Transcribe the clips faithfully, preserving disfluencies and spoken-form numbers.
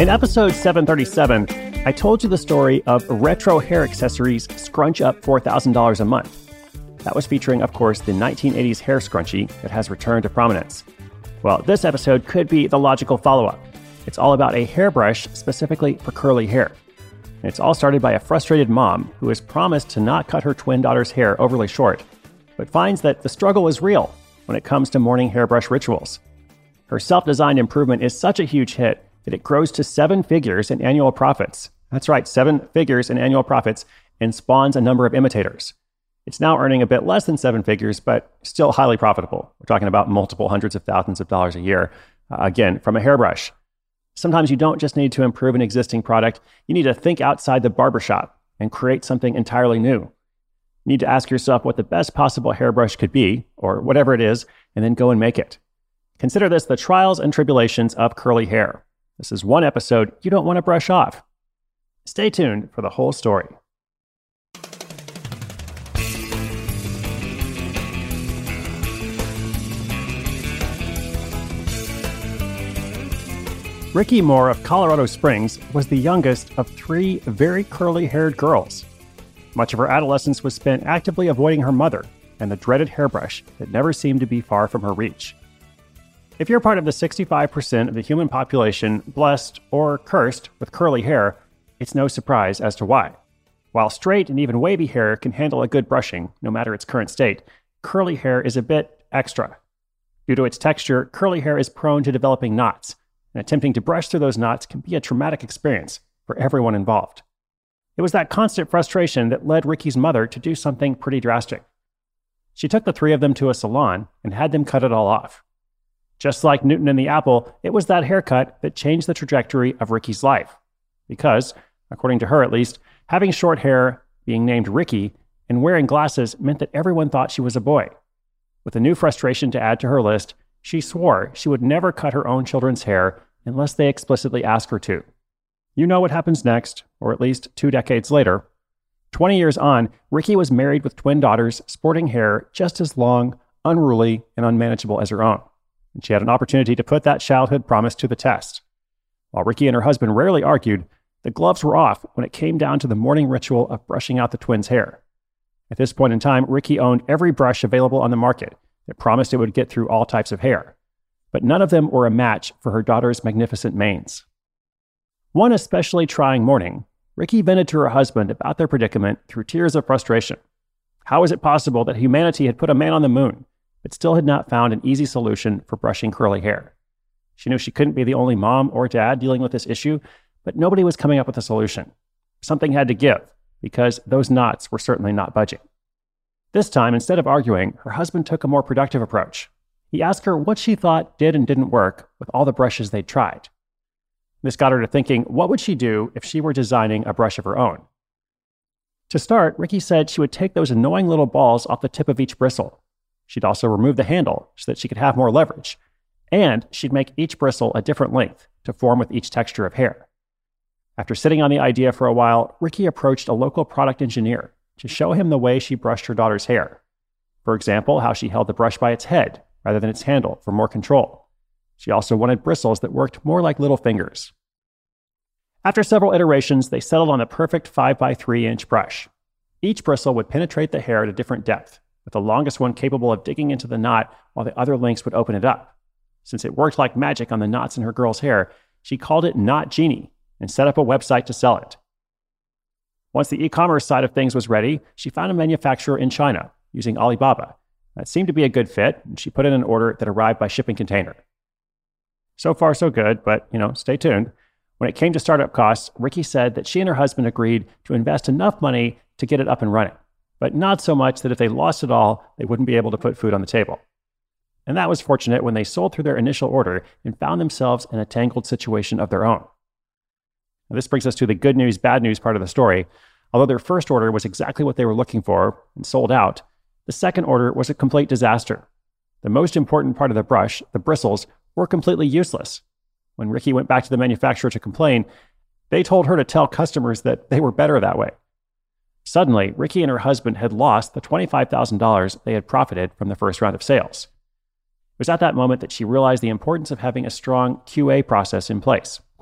In episode seven thirty-seven, I told you the story of retro hair accessories scrunch up four thousand dollars a month. That was featuring, of course, the nineteen eighties hair scrunchie that has returned to prominence. Well, this episode could be the logical follow-up. It's all about a hairbrush specifically for curly hair. And it's all started by a frustrated mom who has promised to not cut her twin daughter's hair overly short, but finds that the struggle is real when it comes to morning hairbrush rituals. Her self-designed improvement is such a huge hit that it grows to seven figures in annual profits. That's right, seven figures in annual profits, and spawns a number of imitators. It's now earning a bit less than seven figures, but still highly profitable. We're talking about multiple hundreds of thousands of dollars a year, uh, again, from a hairbrush. Sometimes you don't just need to improve an existing product, you need to think outside the barbershop and create something entirely new. You need to ask yourself what the best possible hairbrush could be, or whatever it is, and then go and make it. Consider this the trials and tribulations of curly hair. This is one episode you don't want to brush off. Stay tuned for the whole story. Ricky Moore of Colorado Springs was the youngest of three very curly-haired girls. Much of her adolescence was spent actively avoiding her mother and the dreaded hairbrush that never seemed to be far from her reach. If you're part of the sixty-five percent of the human population blessed or cursed with curly hair, it's no surprise as to why. While straight and even wavy hair can handle a good brushing, no matter its current state, curly hair is a bit extra. Due to its texture, curly hair is prone to developing knots, and attempting to brush through those knots can be a traumatic experience for everyone involved. It was that constant frustration that led Ricky's mother to do something pretty drastic. She took the three of them to a salon and had them cut it all off. Just like Newton and the apple, it was that haircut that changed the trajectory of Ricky's life. Because, according to her at least, having short hair, being named Ricky, and wearing glasses meant that everyone thought she was a boy. With a new frustration to add to her list, she swore she would never cut her own children's hair unless they explicitly asked her to. You know what happens next, or at least two decades later. Twenty years on, Ricky was married with twin daughters sporting hair just as long, unruly, and unmanageable as her own. And she had an opportunity to put that childhood promise to the test. While Ricky and her husband rarely argued, the gloves were off when it came down to the morning ritual of brushing out the twins' hair. At this point in time, Ricky owned every brush available on the market that promised it would get through all types of hair, but none of them were a match for her daughter's magnificent manes. One especially trying morning, Ricky vented to her husband about their predicament through tears of frustration. How was it possible that humanity had put a man on the moon, but still had not found an easy solution for brushing curly hair? She knew she couldn't be the only mom or dad dealing with this issue, but nobody was coming up with a solution. Something had to give, because those knots were certainly not budging. This time, instead of arguing, her husband took a more productive approach. He asked her what she thought did and didn't work with all the brushes they'd tried. This got her to thinking, what would she do if she were designing a brush of her own? To start, Ricky said she would take those annoying little balls off the tip of each bristle. She'd also remove the handle so that she could have more leverage. And she'd make each bristle a different length to form with each texture of hair. After sitting on the idea for a while, Ricky approached a local product engineer to show him the way she brushed her daughter's hair. For example, how she held the brush by its head rather than its handle for more control. She also wanted bristles that worked more like little fingers. After several iterations, they settled on the perfect five by three inch brush. Each bristle would penetrate the hair at a different depth, with the longest one capable of digging into the knot while the other lengths would open it up. Since it worked like magic on the knots in her girl's hair, she called it Knot Genie and set up a website to sell it. Once the e-commerce side of things was ready, she found a manufacturer in China using Alibaba. That seemed to be a good fit, and she put in an order that arrived by shipping container. So far, so good, but, you know, stay tuned. When it came to startup costs, Ricky said that she and her husband agreed to invest enough money to get it up and running, but not so much that if they lost it all, they wouldn't be able to put food on the table. And that was fortunate when they sold through their initial order and found themselves in a tangled situation of their own. Now, this brings us to the good news, bad news part of the story. Although their first order was exactly what they were looking for and sold out, the second order was a complete disaster. The most important part of the brush, the bristles, were completely useless. When Ricky went back to the manufacturer to complain, they told her to tell customers that they were better that way. Suddenly, Ricky and her husband had lost the twenty-five thousand dollars they had profited from the first round of sales. It was at that moment that she realized the importance of having a strong Q A process in place,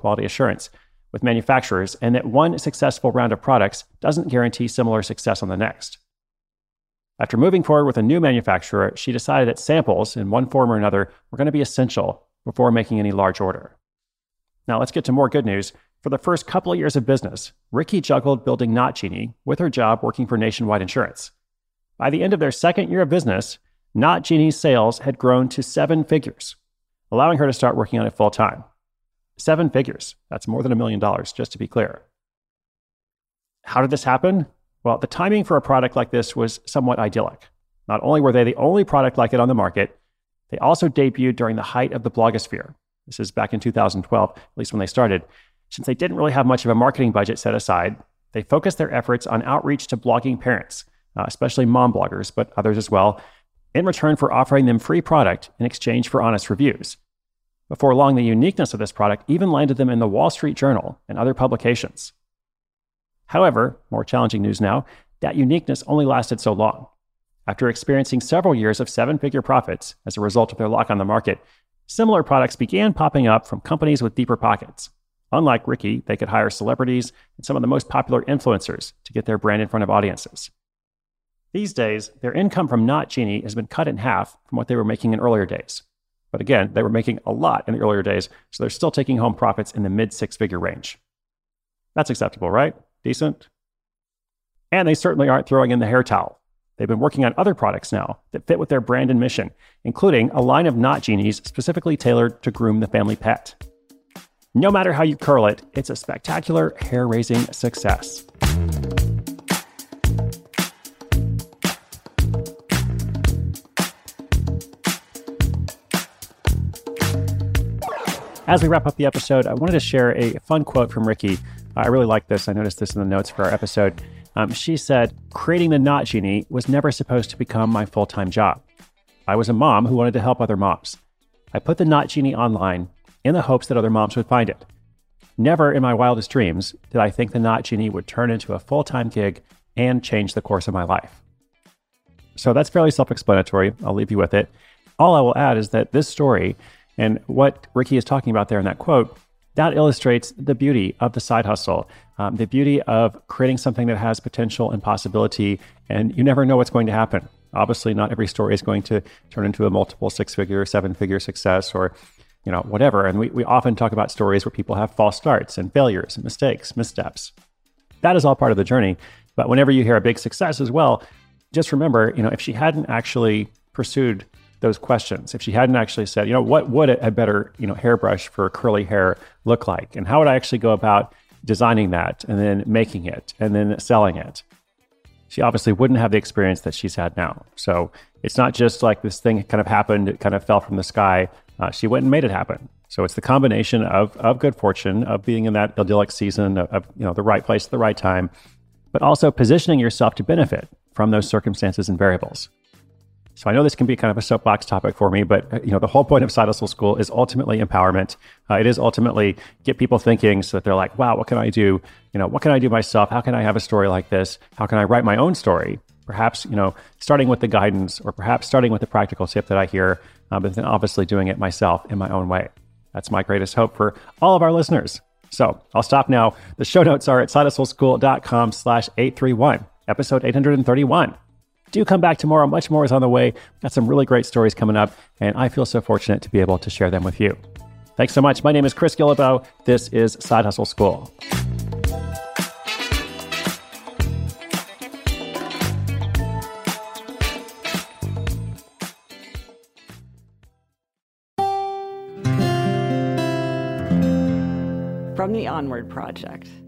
quality assurance with manufacturers, and that one successful round of products doesn't guarantee similar success on the next. After moving forward with a new manufacturer, she decided that samples, in one form or another, were going to be essential before making any large order. Now let's get to more good news. For the first couple of years of business, Ricky juggled building Not Genie with her job working for Nationwide Insurance. By the end of their second year of business, Not Genie's sales had grown to seven figures, allowing her to start working on it full time. Seven figures. That's more than a million dollars, just to be clear. How did this happen? Well, the timing for a product like this was somewhat idyllic. Not only were they the only product like it on the market, they also debuted during the height of the blogosphere. This is back in two thousand twelve, at least when they started. Since they didn't really have much of a marketing budget set aside, they focused their efforts on outreach to blogging parents, uh, especially mom bloggers, but others as well, in return for offering them free product in exchange for honest reviews. Before long, the uniqueness of this product even landed them in the Wall Street Journal and other publications. However, more challenging news now, that uniqueness only lasted so long. After experiencing several years of seven-figure profits as a result of their lock on the market, similar products began popping up from companies with deeper pockets. Unlike Ricky, they could hire celebrities and some of the most popular influencers to get their brand in front of audiences. These days, their income from Not Genie has been cut in half from what they were making in earlier days. But again, they were making a lot in the earlier days, so they're still taking home profits in the mid-six-figure range. That's acceptable, right? Decent? And they certainly aren't throwing in the hair towel. They've been working on other products now that fit with their brand and mission, including a line of Not Genies specifically tailored to groom the family pet. No matter how you curl it, it's a spectacular hair-raising success. As we wrap up the episode, I wanted to share a fun quote from Ricky. I really like this. I noticed this in the notes for our episode. Um, she said, "Creating the Not Genie was never supposed to become my full-time job. I was a mom who wanted to help other moms. I put the Not Genie online in the hopes that other moms would find it. Never in my wildest dreams did I think the Not Genie would turn into a full-time gig and change the course of my life." So that's fairly self-explanatory. I'll leave you with it. All I will add is that this story and what Ricky is talking about there in that quote, that illustrates the beauty of the side hustle, um, the beauty of creating something that has potential and possibility, and you never know what's going to happen. Obviously, not every story is going to turn into a multiple six-figure, seven-figure success or, you know, whatever. And we, we often talk about stories where people have false starts and failures and mistakes, missteps. That is all part of the journey. But whenever you hear a big success as well, just remember, you know, if she hadn't actually pursued those questions, if she hadn't actually said, you know, what would a better, you know, hairbrush for curly hair look like? And how would I actually go about designing that and then making it and then selling it? She obviously wouldn't have the experience that she's had now. So it's not just like this thing kind of happened, it kind of fell from the sky. Uh, she went and made it happen. So it's the combination of of good fortune, of being in that idyllic season, of, of you know the right place at the right time, but also positioning yourself to benefit from those circumstances and variables. So I know this can be kind of a soapbox topic for me, but you know the whole point of Side Hustle School is ultimately empowerment. Uh, it is ultimately get people thinking so that they're like, wow, what can I do? You know, what can I do myself? How can I have a story like this? How can I write my own story? Perhaps, you know, starting with the guidance or perhaps starting with the practical tip that I hear, uh, but then obviously doing it myself in my own way. That's my greatest hope for all of our listeners. So I'll stop now. The show notes are at sidehustleschool.com slash 831, episode eight thirty-one. Do come back tomorrow. Much more is on the way. We've got some really great stories coming up, and I feel so fortunate to be able to share them with you. Thanks so much. My name is Chris Guillebeau. This is Side Hustle School. From the Onward Project.